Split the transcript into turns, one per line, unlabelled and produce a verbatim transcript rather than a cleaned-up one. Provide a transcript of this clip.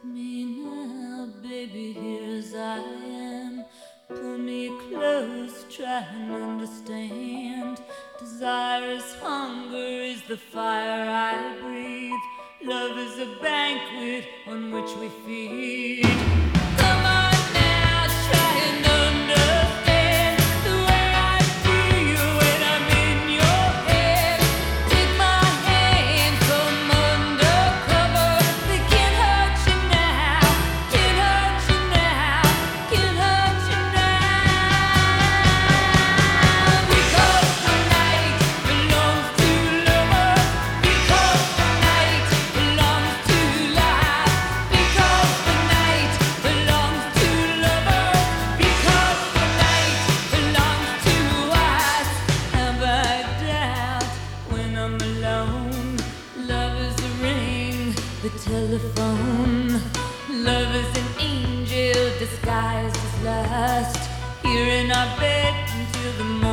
me now, baby, here as I am. Pull me close, try and understand. Desire is hunger, is the fire I breathe. Love is a banquet on which we feed. Come on now, try and understand the way I feel when I'm in your head. Take my hand, come undercover. They can't hurt you now, can't hurt you now, can't hurt you now. Because the night belongs to lovers. Because the night belongs to life. Because the night belongs to lovers. Because the night belongs to us. Have I doubt when I'm alone? Love is a ring, the telephone. Love is an angel disguised as lust. Here in our bed until the morning.